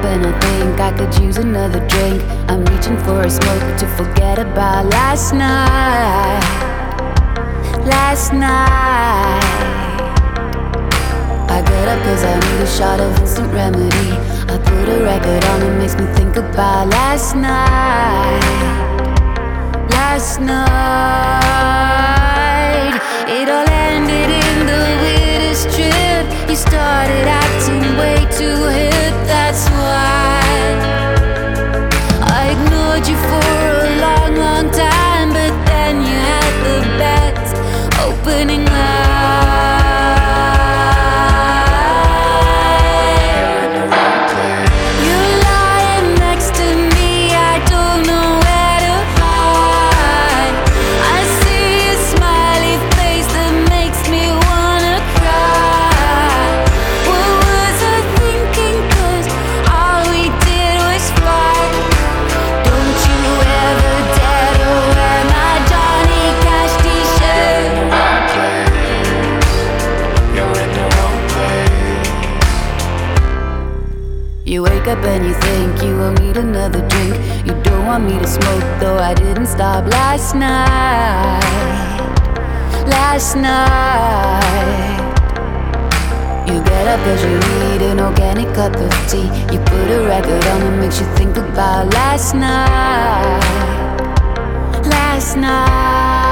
and I think I could use another drink. I'm reaching for a smoke to forget about last night. Last night I get up cause I need a shot of instant remedy. I put a record on, it makes me think about last night. Last night it all ended in the weirdest trip. You started acting way too hip, that's why I ignored you for a long, long time. But then you had the best opening line. You're lying next to me, I don't know where to hide. I see a smiley face that makes me wanna cry. What was I thinking, 'cause all we did was fight. Don't you ever dare to wear my Johnny Cash t-shirt. You're in the wrong place. You wake up and you think you will need another drink. You don't want me to smoke, though I didn't stop last night. Last night you get up cause you need an organic cup of tea. You put a record on that makes you think about last night. Last night